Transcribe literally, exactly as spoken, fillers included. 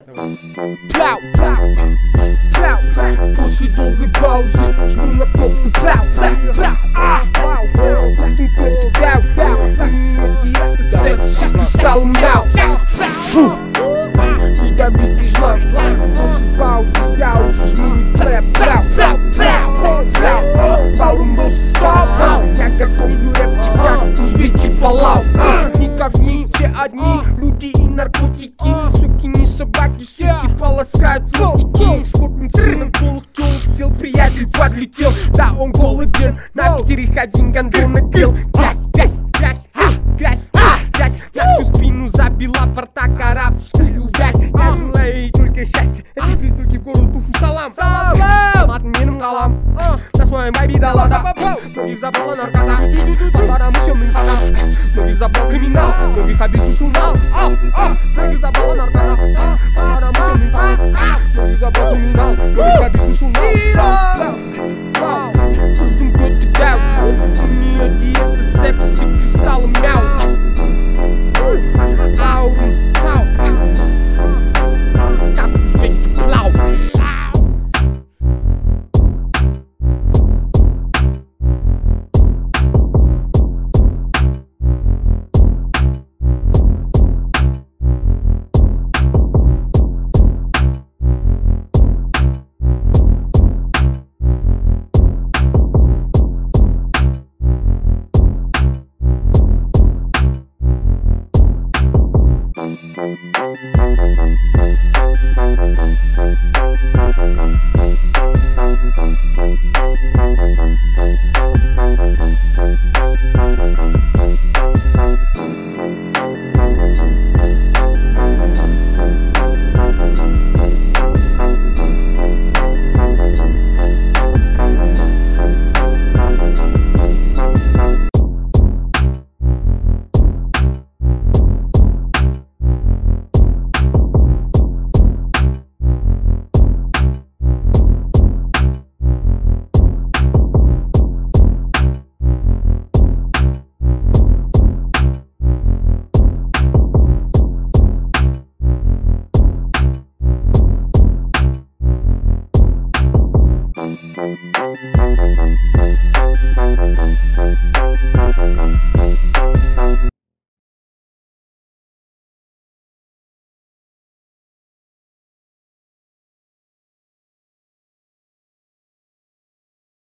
Пляу, пляу, пляу. После долгой паузы жму на кнопку пляу, пляу, пляу. А, вау, пустую кнопку пляу, пляу. И это секс с кристаллом мяу. Фу, ядовитый жлам. После паузы я уже жму пляу, пляу, пляу, пляу, пляу. Порумбался сал, я как милый рэпчик, как узбеки Палау. Никак не все одни люди и наркотики. Суки не собаки, суки полоскают лотики. Скотный сын голых тёлок тел, приятель подлетел. Да, он голоден, на Питере один гандон напел. Грязь, грязь, грязь, грязь, грязь, грязь. Я всю спину забила, портак арабскую грязь. Я желаю только счастья, эти близнуки в гору туфу салам. Салам, отменным галам, на своем байби далада. Многих забрала наркота, по-старому темным ходам. Многих забрал криминал, многих обездушил нал. Многих забрала наркота,